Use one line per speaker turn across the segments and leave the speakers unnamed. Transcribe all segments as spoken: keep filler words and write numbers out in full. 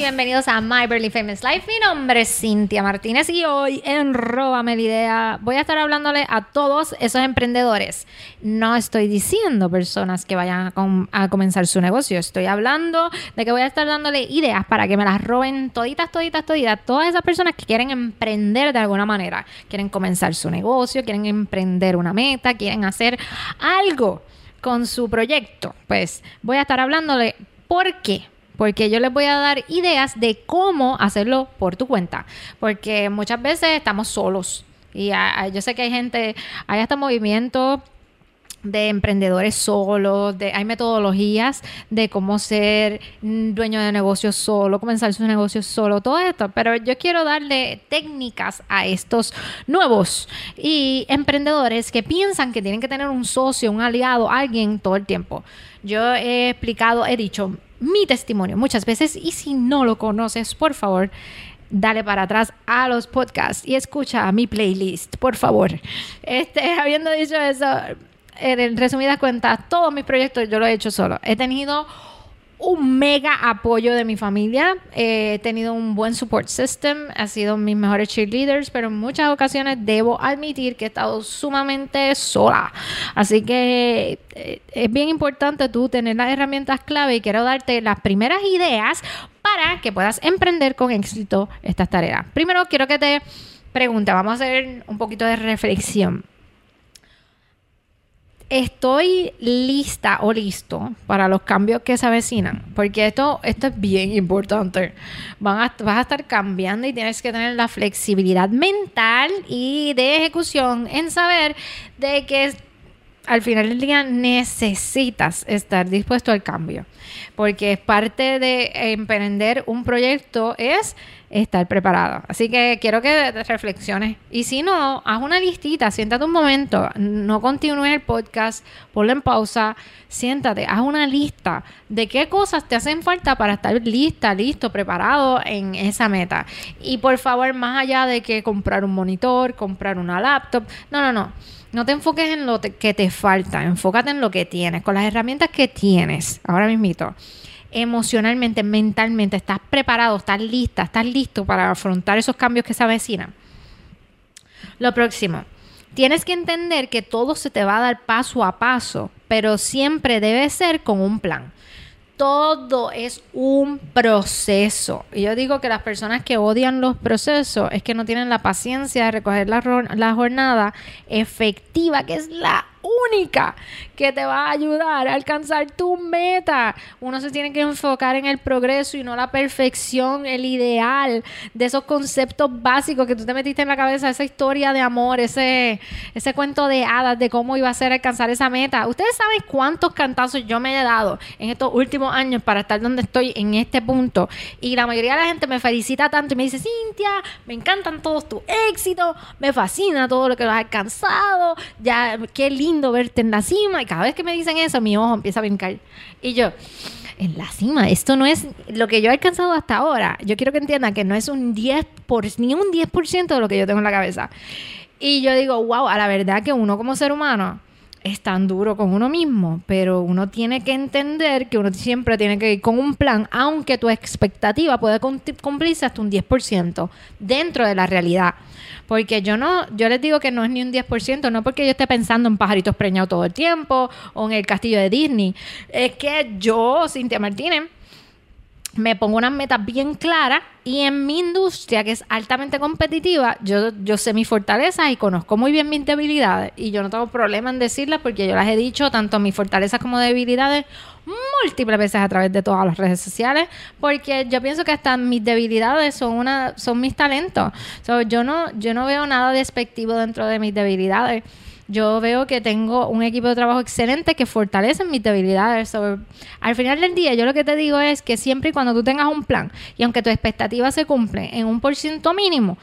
bienvenidos a My Barely Famous Life. Mi nombre es Cintia Martínez y hoy en Róbame la Idea voy a estar hablándole a todos esos emprendedores. No estoy diciendo personas que vayan a, com- a comenzar su negocio. Estoy hablando de que voy a estar dándole ideas para que me las roben toditas, toditas, toditas. Todas esas personas que quieren emprender de alguna manera. Quieren comenzar su negocio, quieren emprender una meta, quieren hacer algo con su proyecto. Pues voy a estar hablándole. ¿Por qué? Porque yo les voy a dar ideas de cómo hacerlo por tu cuenta. Porque muchas veces estamos solos. Y a, yo sé que hay gente, hay hasta movimientos de emprendedores solos, de, hay metodologías de cómo ser dueño de negocio solo, comenzar su negocio solo, todo esto. Pero yo quiero darle técnicas a estos nuevos y emprendedores que piensan que tienen que tener un socio, un aliado, alguien todo el tiempo. Yo he explicado, he dicho mi testimonio muchas veces, y si no lo conoces, por favor, dale para atrás a los podcasts y escucha mi playlist, por favor. Este, habiendo dicho eso, en resumidas cuentas, todos mis proyectos yo los he hecho solo. He tenido un mega apoyo de mi familia, eh, he tenido un buen support system, ha sido mis mejores cheerleaders, pero en muchas ocasiones debo admitir que he estado sumamente sola. Así que eh, es bien importante tú tener las herramientas clave, y quiero darte las primeras ideas para que puedas emprender con éxito estas tareas. Primero quiero que te pregunte, vamos a hacer un poquito de reflexión. ¿Estoy lista o listo para los cambios que se avecinan? Porque esto, esto es bien importante. Van a, vas a estar cambiando y tienes que tener la flexibilidad mental y de ejecución en saber de que al final del día necesitas estar dispuesto al cambio. Porque es parte de emprender un proyecto, es estar preparado. Así que quiero que reflexiones. Y si no, haz una listita, siéntate un momento, no continúes el podcast, ponlo en pausa, siéntate, haz una lista de qué cosas te hacen falta para estar lista, listo, preparado en esa meta. Y por favor, más allá de que comprar un monitor, comprar una laptop, no, no, no. No te enfoques en lo te, que te falta, enfócate en lo que tienes, con las herramientas que tienes. Ahora mismito, emocionalmente, mentalmente, ¿estás preparado? ¿Estás lista? ¿Estás listo para afrontar esos cambios que se avecinan? Lo próximo, tienes que entender que todo se te va a dar paso a paso, pero siempre debe ser con un plan. Todo es un proceso. Y yo digo que las personas que odian los procesos es que no tienen la paciencia de recoger la, la jornada efectiva, que es la única que te va a ayudar a alcanzar tu meta. Uno se tiene que enfocar en el progreso y no la perfección, el ideal de esos conceptos básicos que tú te metiste en la cabeza, esa historia de amor, ese, ese cuento de hadas de cómo iba a ser alcanzar esa meta. Ustedes saben cuántos cantazos yo me he dado en estos últimos años para estar donde estoy en este punto, y la mayoría de la gente me felicita tanto y me dice: Cintia, me encantan todos tus éxitos, me fascina todo lo que has alcanzado, ya, qué lindo verte en la cima. Y cada vez que me dicen eso, mi ojo empieza a brincar. Y yo, en la cima, esto no es lo que yo he alcanzado hasta ahora. Yo quiero que entiendan que no es un diez por ciento, ni un diez por ciento de lo que yo tengo en la cabeza. Y yo digo, wow, a la verdad que uno como ser humano es tan duro con uno mismo, pero uno tiene que entender que uno siempre tiene que ir con un plan, aunque tu expectativa puede cumplirse hasta un diez por ciento dentro de la realidad. Porque yo no, yo les digo que no es ni un diez por ciento, no porque yo esté pensando en pajaritos preñados todo el tiempo o en el castillo de Disney. Es que yo, Cintia Martínez, me pongo unas metas bien claras, y en mi industria, que es altamente competitiva, yo, yo sé mis fortalezas y conozco muy bien mis debilidades, y yo no tengo problema en decirlas porque yo las he dicho, tanto mis fortalezas como debilidades, múltiples veces a través de todas las redes sociales, porque yo pienso que hasta mis debilidades son una son mis talentos. So, yo no yo no veo nada despectivo dentro de mis debilidades. Yo veo que tengo un equipo de trabajo excelente que fortalece mis debilidades. So, al final del día, yo lo que te digo es que siempre y cuando tú tengas un plan, y aunque tu expectativa se cumple en un por ciento mínimo,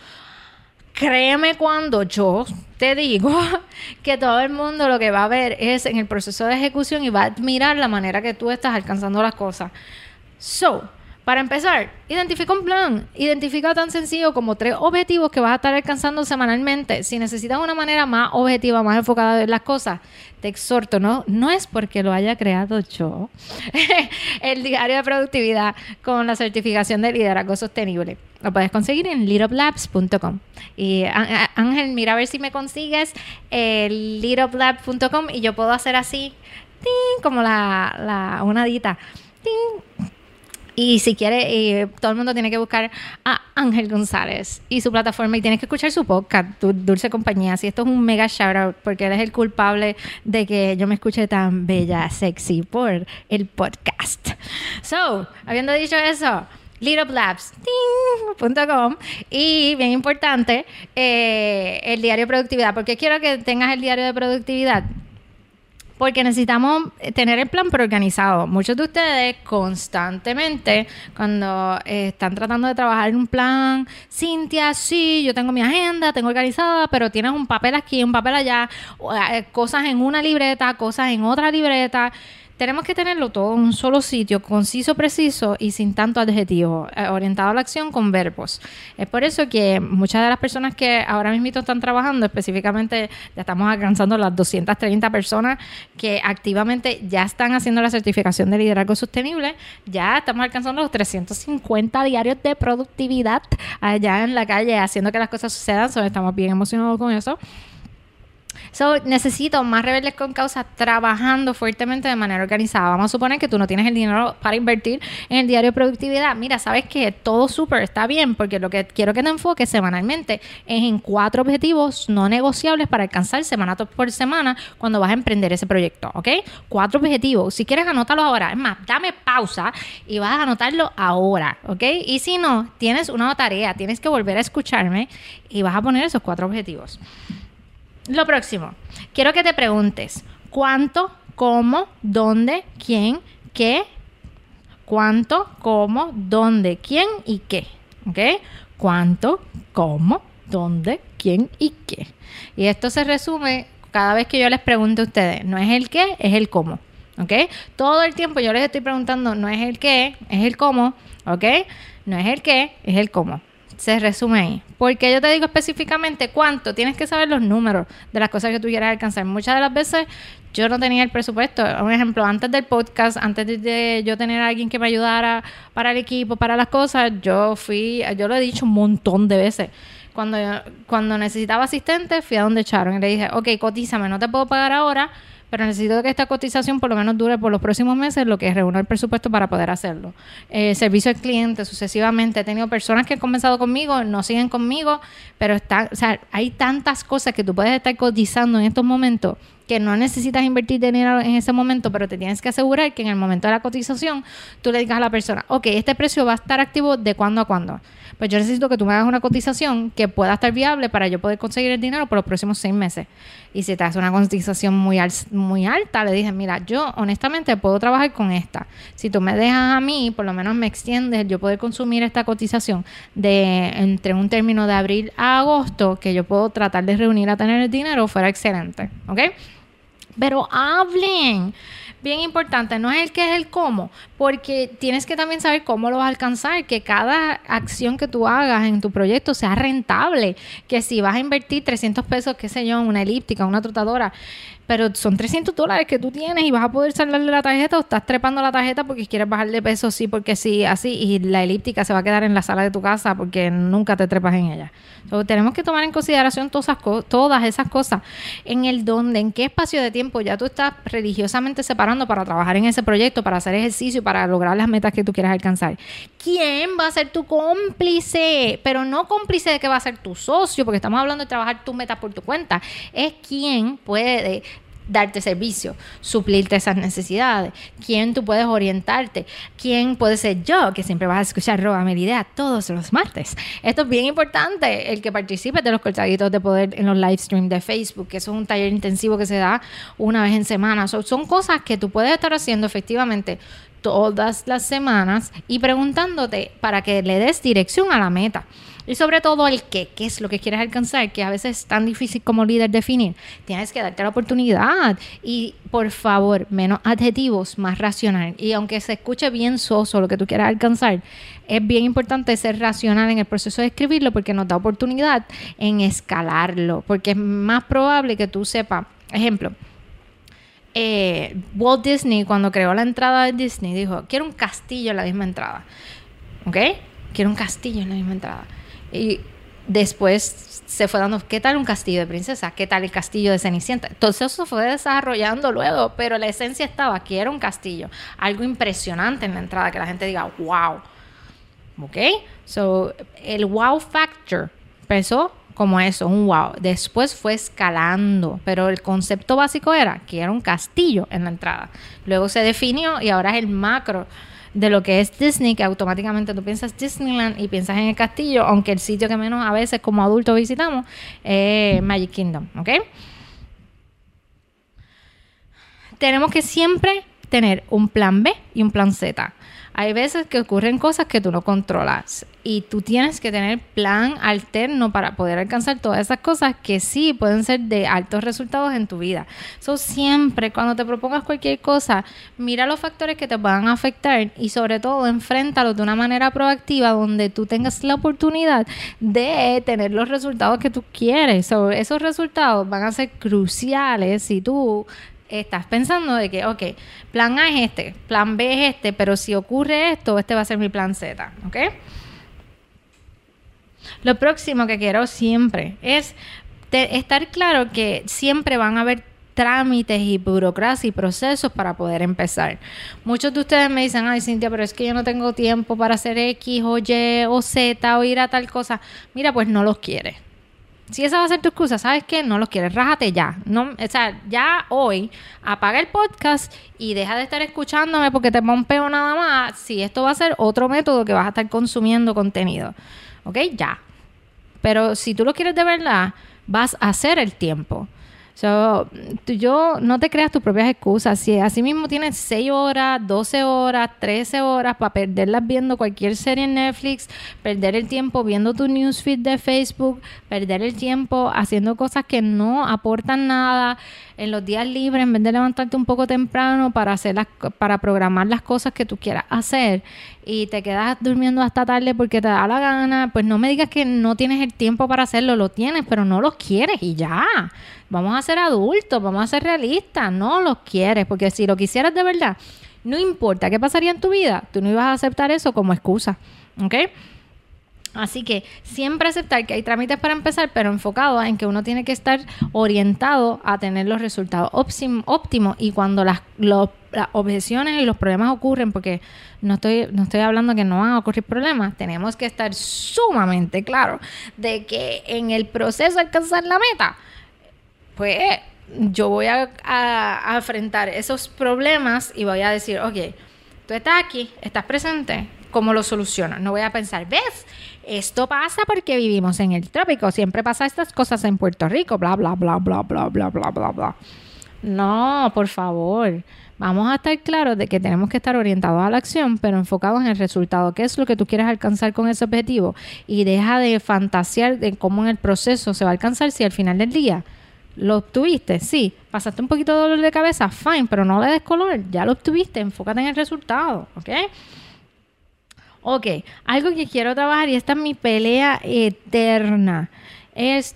créeme cuando yo te digo que todo el mundo lo que va a ver es en el proceso de ejecución y va a admirar la manera que tú estás alcanzando las cosas. So, Para empezar, identifica un plan. Identifica tan sencillo como tres objetivos que vas a estar alcanzando semanalmente. Si necesitas una manera más objetiva, más enfocada de ver las cosas, te exhorto, ¿no? No es porque lo haya creado yo, el diario de productividad con la certificación de liderazgo sostenible. Lo puedes conseguir en lead up labs punto com. Y Ángel, mira a ver si me consigues el lead up labs punto com y yo puedo hacer así, ¡ting! Como la, la una dita. ¡Ting! Y si quieres, eh, todo el mundo tiene que buscar a Ángel González y su plataforma y tienes que escuchar su podcast, Dulce Compañía. Así esto es un mega shout out porque él es el culpable de que yo me escuche tan bella, sexy por el podcast. So, habiendo dicho eso, lead up labs punto com y bien importante, eh, el diario de productividad. ¿Por qué quiero que tengas el diario de productividad? Porque necesitamos tener el plan organizado. Muchos de ustedes constantemente, cuando eh, están tratando de trabajar en un plan, Cintia, sí, yo tengo mi agenda, tengo organizada, pero tienes un papel aquí, un papel allá, eh, cosas en una libreta, cosas en otra libreta. Tenemos que tenerlo todo en un solo sitio, conciso, preciso y sin tanto adjetivo, eh, orientado a la acción con verbos. Es por eso que muchas de las personas que ahora mismo están trabajando, específicamente ya estamos alcanzando las doscientas treinta personas que activamente ya están haciendo la certificación de liderazgo sostenible, ya estamos alcanzando los trescientos cincuenta diarios de productividad allá en la calle, haciendo que las cosas sucedan. So, estamos bien emocionados con eso. So, necesito más rebeldes con causa trabajando fuertemente de manera organizada. Vamos a suponer que tú no tienes el dinero para invertir en el diario de productividad. Mira, sabes que todo súper está bien, porque lo que quiero que te enfoques semanalmente es en cuatro objetivos no negociables para alcanzar semana por semana cuando vas a emprender ese proyecto, ¿ok? Cuatro objetivos. Si quieres, anótalos ahora. Es más, dame pausa y vas a anotarlo ahora, ¿ok? Y si no, tienes una tarea, tienes que volver a escucharme y vas a poner esos cuatro objetivos. Lo próximo, quiero que te preguntes cuánto, cómo, dónde, quién, qué, cuánto, cómo, dónde, quién y qué, ¿ok? Cuánto, cómo, dónde, quién y qué. Y esto se resume cada vez que yo les pregunto a ustedes, no es el qué, es el cómo, ¿ok? Todo el tiempo yo les estoy preguntando, no es el qué, es el cómo, ¿ok? No es el qué, es el cómo. Se resume ahí. Porque yo te digo específicamente cuánto. Tienes que saber los números de las cosas que tú quieras alcanzar. Muchas de las veces yo no tenía el presupuesto. Un ejemplo, antes del podcast, antes de yo tener a alguien que me ayudara para el equipo, para las cosas, yo fui, yo lo he dicho un montón de veces. Cuando, cuando necesitaba asistente, fui a donde Sharon y le dije, ok, cotízame, no te puedo pagar ahora, pero necesito que esta cotización por lo menos dure por los próximos meses, lo que es reúno el presupuesto para poder hacerlo. Eh, servicio al cliente, sucesivamente. He tenido personas que han comenzado conmigo, no siguen conmigo, pero están, o sea, hay tantas cosas que tú puedes estar cotizando en estos momentos que no necesitas invertir dinero en ese momento, pero te tienes que asegurar que en el momento de la cotización tú le digas a la persona, ok, este precio va a estar activo de cuándo a cuándo. Pues yo necesito que tú me hagas una cotización que pueda estar viable para yo poder conseguir el dinero por los próximos seis meses. Y si te hace una cotización muy, al, muy alta, le dije, mira, yo honestamente puedo trabajar con esta. Si tú me dejas a mí, por lo menos me extiendes, yo poder consumir esta cotización de entre un término de abril a agosto, que yo puedo tratar de reunir a tener el dinero, fuera excelente, ¿ok? Pero hablen. Bien importante, no es el qué, es el cómo, porque tienes que también saber cómo lo vas a alcanzar, que cada acción que tú hagas en tu proyecto sea rentable, que si vas a invertir trescientos pesos, qué sé yo, en una elíptica, una trotadora, pero son trescientos dólares que tú tienes y vas a poder saldarle la tarjeta o estás trepando la tarjeta porque quieres bajar de peso, sí, porque sí, así, y la elíptica se va a quedar en la sala de tu casa porque nunca te trepas en ella. So, tenemos que tomar en consideración todas esas, co- todas esas cosas. En el dónde, en qué espacio de tiempo ya tú estás religiosamente separando para trabajar en ese proyecto, para hacer ejercicio, para lograr las metas que tú quieras alcanzar. ¿Quién va a ser tu cómplice? Pero no cómplice de que va a ser tu socio, porque estamos hablando de trabajar tus metas por tu cuenta. Es quién puede darte servicio, suplirte esas necesidades, quién tú puedes orientarte, quién puede ser yo, que siempre vas a escuchar Róbame la Idea todos los martes. Esto es bien importante, el que participe de los cortaditos de poder en los live streams de Facebook, que eso es un taller intensivo que se da una vez en semana. So, son cosas que tú puedes estar haciendo efectivamente todas las semanas y preguntándote para que le des dirección a la meta. Y sobre todo el qué, qué es lo que quieres alcanzar, que a veces es tan difícil como líder definir. Tienes que darte la oportunidad y, por favor, menos adjetivos, más racional. Y aunque se escuche bien soso lo que tú quieras alcanzar, es bien importante ser racional en el proceso de escribirlo porque nos da oportunidad en escalarlo. Porque es más probable que tú sepas, ejemplo, eh, Walt Disney cuando creó la entrada de Disney dijo, quiero un castillo en la misma entrada. ¿Ok? Quiero un castillo en la misma entrada. Y después se fue dando, ¿qué tal un castillo de princesa? ¿Qué tal el castillo de Cenicienta? Entonces eso fue desarrollando luego, pero la esencia estaba, aquí era un castillo. Algo impresionante en la entrada, que la gente diga, wow. ¿Ok? So, el wow factor empezó como eso, un wow. Después fue escalando, pero el concepto básico era que era un castillo en la entrada. Luego se definió y ahora es el macro de lo que es Disney, que automáticamente tú piensas Disneyland y piensas en el castillo, aunque el sitio que menos a veces como adultos visitamos es Magic Kingdom, ¿ok? Tenemos que siempre tener un plan B y un plan Z. Hay veces que ocurren cosas que tú no controlas y tú tienes que tener plan alterno para poder alcanzar todas esas cosas que sí pueden ser de altos resultados en tu vida. So, siempre cuando te propongas cualquier cosa, mira los factores que te puedan afectar y sobre todo enfréntalos de una manera proactiva donde tú tengas la oportunidad de tener los resultados que tú quieres. So, esos resultados van a ser cruciales si tú estás pensando de que, ok, plan A es este, plan B es este, pero si ocurre esto, este va a ser mi plan Z, ¿ok? Lo próximo que quiero siempre es te, estar claro que siempre van a haber trámites y burocracia y procesos para poder empezar. Muchos de ustedes me dicen, ay, Cintia, pero es que yo no tengo tiempo para hacer X o Y o Z o ir a tal cosa. Mira, pues no los quieres. Si esa va a ser tu excusa, ¿sabes qué? No los quieres, rájate ya. No, o sea, ya hoy apaga el podcast y deja de estar escuchándome porque te pompeo nada más. Si esto va a ser otro método que vas a estar consumiendo contenido. ¿Ok? Ya. Pero si tú lo quieres de verdad, vas a hacer el tiempo. So, tú, yo no te creas tus propias excusas. Si así mismo tienes seis horas, doce horas, trece horas para perderlas viendo cualquier serie en Netflix, perder el tiempo viendo tu newsfeed de Facebook, perder el tiempo haciendo cosas que no aportan nada en los días libres, en vez de levantarte un poco temprano para hacer las, para programar las cosas que tú quieras hacer y te quedas durmiendo hasta tarde porque te da la gana, pues no me digas que no tienes el tiempo para hacerlo, lo tienes, pero no los quieres y ya. Vamos a ser adultos, vamos a ser realistas, no los quieres, porque si lo quisieras de verdad, no importa qué pasaría en tu vida, tú no ibas a aceptar eso como excusa, ¿ok? Así que siempre aceptar que hay trámites para empezar, pero enfocado en que uno tiene que estar orientado a tener los resultados óptimos y cuando las, los, las objeciones y los problemas ocurren, porque no estoy, no estoy hablando que no van a ocurrir problemas, tenemos que estar sumamente claros de que en el proceso de alcanzar la meta, pues yo voy a, a, a enfrentar esos problemas y voy a decir, ok, tú estás aquí, estás presente, ¿cómo lo solucionas? No voy a pensar, ¿ves? Esto pasa porque vivimos en el trópico, siempre pasa estas cosas en Puerto Rico, bla, bla, bla, bla, bla, bla, bla, bla, bla. No, por favor, vamos a estar claros de que tenemos que estar orientados a la acción, pero enfocados en el resultado. ¿Qué es lo que tú quieres alcanzar con ese objetivo? Y deja de fantasear de cómo en el proceso se va a alcanzar si al final del día ¿lo obtuviste? Sí. ¿Pasaste un poquito de dolor de cabeza? Fine, pero no le des color. Ya lo obtuviste. Enfócate en el resultado. ¿Ok? Ok. Algo que quiero trabajar, y esta es mi pelea eterna, es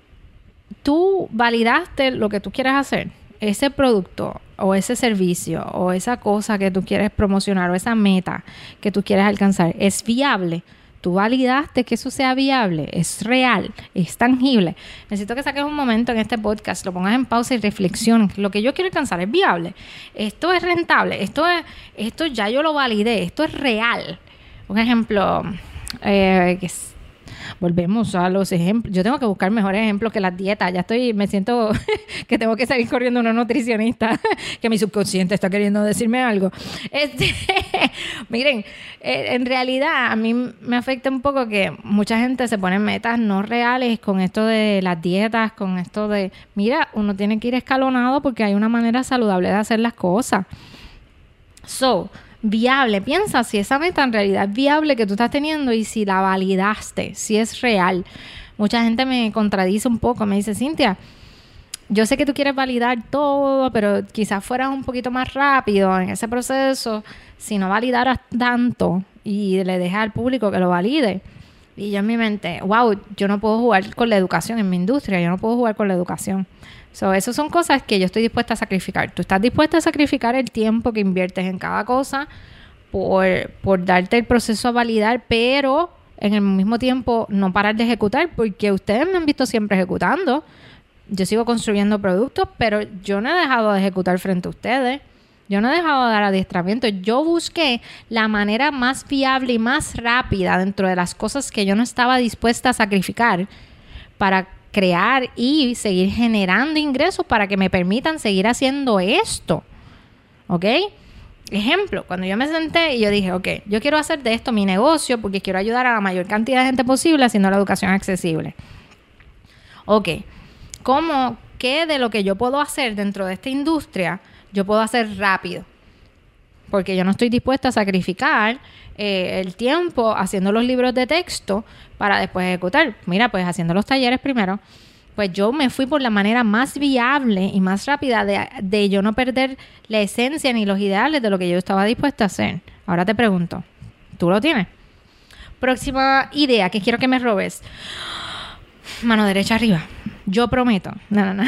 tú validaste lo que tú quieres hacer. Ese producto o ese servicio o esa cosa que tú quieres promocionar o esa meta que tú quieres alcanzar, ¿es viable? Tú validaste que eso sea viable, es real, es tangible. Necesito que saques un momento en este podcast, lo pongas en pausa y reflexiones. Lo que yo quiero alcanzar es viable. Esto es rentable. Esto es, esto ya yo lo validé. Esto es real. Un ejemplo, eh, que es, volvemos a los ejemplos. Yo tengo que buscar mejores ejemplos que las dietas. Ya estoy, me siento que tengo que salir corriendo a una nutricionista, que mi subconsciente está queriendo decirme algo. Este, miren, eh, en realidad a mí me afecta un poco que mucha gente se pone metas no reales con esto de las dietas, con esto de, mira, uno tiene que ir escalonado porque hay una manera saludable de hacer las cosas. So, viable. Piensa si esa meta en realidad es viable que tú estás teniendo y si la validaste, si es real. Mucha gente me contradice un poco, me dice, Cintia, yo sé que tú quieres validar todo, pero quizás fueras un poquito más rápido en ese proceso si no validaras tanto y le dejas al público que lo valide. Y yo en mi mente, wow, yo no puedo jugar con la educación en mi industria, yo no puedo jugar con la educación. So, esas son cosas que yo estoy dispuesta a sacrificar. Tú estás dispuesta a sacrificar el tiempo que inviertes en cada cosa por, por darte el proceso a validar, pero en el mismo tiempo no parar de ejecutar, porque ustedes me han visto siempre ejecutando. Yo sigo construyendo productos, pero yo no he dejado de ejecutar frente a ustedes. Yo no he dejado de dar adiestramiento. Yo busqué la manera más viable y más rápida dentro de las cosas que yo no estaba dispuesta a sacrificar para crear y seguir generando ingresos para que me permitan seguir haciendo esto. ¿Ok? Ejemplo, cuando yo me senté y yo dije, ok, yo quiero hacer de esto mi negocio porque quiero ayudar a la mayor cantidad de gente posible haciendo la educación accesible. Ok, ¿cómo, qué de lo que yo puedo hacer dentro de esta industria yo puedo hacer rápido? Porque yo no estoy dispuesta a sacrificar eh, el tiempo haciendo los libros de texto para después ejecutar. Mira, pues haciendo los talleres primero, pues yo me fui por la manera más viable y más rápida de, de yo no perder la esencia ni los ideales de lo que yo estaba dispuesta a hacer. Ahora te pregunto, ¿tú lo tienes? Próxima idea que quiero que me robes. Mano derecha arriba. Yo prometo. No, no, no.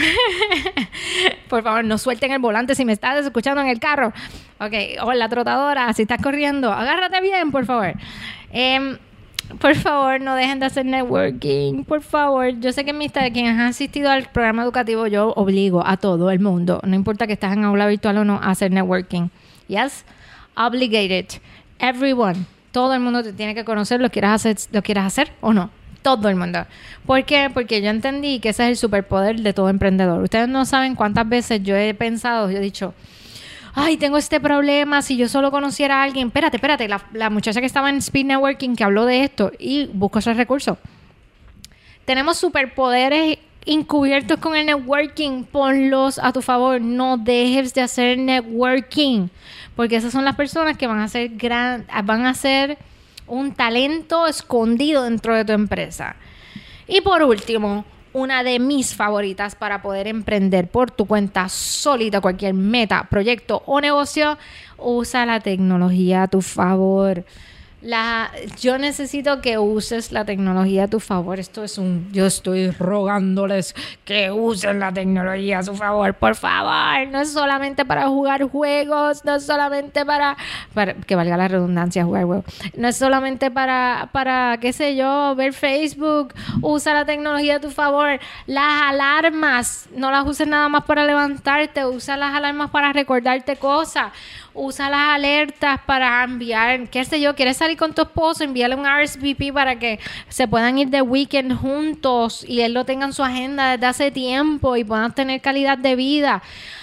Por favor, no suelten el volante si me estás escuchando en el carro. Ok. Hola, trotadora. Si estás corriendo, agárrate bien, por favor. Eh, por favor, no dejen de hacer networking. Por favor. Yo sé que mis quienes han asistido al programa educativo, yo obligo a todo el mundo, no importa que estés en aula virtual o no, a hacer networking. Yes. Obligated. Everyone. Todo el mundo te tiene que conocer, lo quieras hacer, lo quieras hacer o no. Todo el mundo. ¿Por qué? Porque yo entendí que ese es el superpoder de todo emprendedor. Ustedes no saben cuántas veces yo he pensado, yo he dicho, ay, tengo este problema, si yo solo conociera a alguien. Espérate, espérate, la, la muchacha que estaba en Speed Networking que habló de esto y busco esos recursos. Tenemos superpoderes encubiertos con el networking. Ponlos a tu favor. No dejes de hacer networking. Porque esas son las personas que van a ser gran, van a ser un talento escondido dentro de tu empresa. Y por último, una de mis favoritas para poder emprender por tu cuenta solita cualquier meta, proyecto o negocio, usa la tecnología a tu favor. La, yo necesito que uses la tecnología a tu favor. Esto es un... Yo estoy rogándoles que usen la tecnología a su favor, por favor. No es solamente para jugar juegos, no es solamente para... para que valga la redundancia, jugar juegos. No es solamente para, para, qué sé yo, ver Facebook. Usa la tecnología a tu favor. Las alarmas, no las uses nada más para levantarte. Usa las alarmas para recordarte cosas. Usa las alertas para enviar, qué sé yo, quieres salir con tu esposo, envíale un R S V P para que se puedan ir de weekend juntos y él lo tenga en su agenda desde hace tiempo y puedan tener calidad de vida.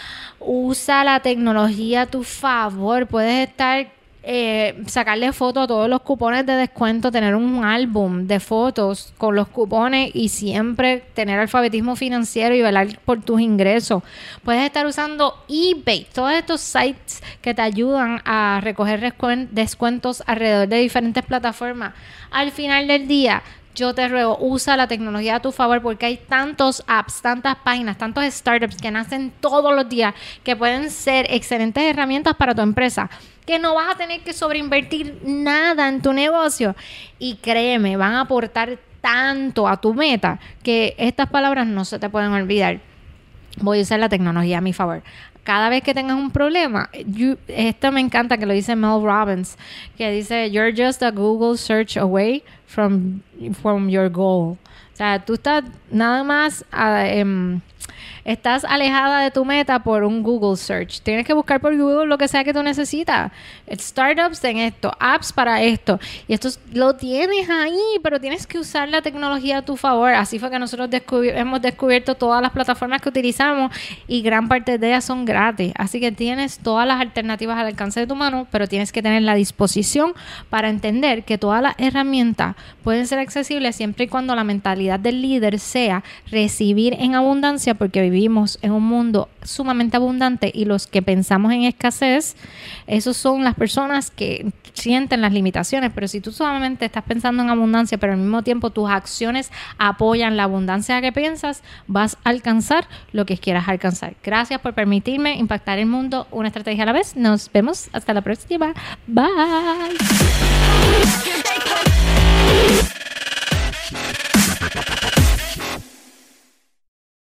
Usa la tecnología a tu favor. Puedes estar, eh, sacarle fotos a todos los cupones de descuento, tener un álbum de fotos con los cupones y siempre tener alfabetismo financiero y velar por tus ingresos. Puedes estar usando eBay, todos estos sites que te ayudan a recoger descuentos alrededor de diferentes plataformas. Al final del día, yo te ruego, usa la tecnología a tu favor porque hay tantos apps, tantas páginas, tantos startups que nacen todos los días que pueden ser excelentes herramientas para tu empresa, que no vas a tener que sobreinvertir nada en tu negocio y créeme, van a aportar tanto a tu meta que estas palabras no se te pueden olvidar. Voy a usar la tecnología a mi favor. Cada vez que tengas un problema, you, esto me encanta que lo dice Mel Robbins, que dice, you're just a Google search away from, from your goal. O sea, tú estás nada más, uh, um, estás alejada de tu meta por un Google search. Tienes que buscar por Google lo que sea que tú necesitas. Startups en esto, apps para esto. Y esto lo tienes ahí, pero tienes que usar la tecnología a tu favor. Así fue que nosotros descubri- hemos descubierto todas las plataformas que utilizamos y gran parte de ellas son gratis. Así que tienes todas las alternativas al alcance de tu mano, pero tienes que tener la disposición para entender que todas las herramientas pueden ser accesibles siempre y cuando la mentalidad del líder sea recibir en abundancia, porque vivir vivimos en un mundo sumamente abundante y los que pensamos en escasez, esos son las personas que sienten las limitaciones. Pero si tú solamente estás pensando en abundancia, pero al mismo tiempo tus acciones apoyan la abundancia que piensas, vas a alcanzar lo que quieras alcanzar. Gracias por permitirme impactar el mundo una estrategia a la vez. Nos vemos hasta la próxima. Bye.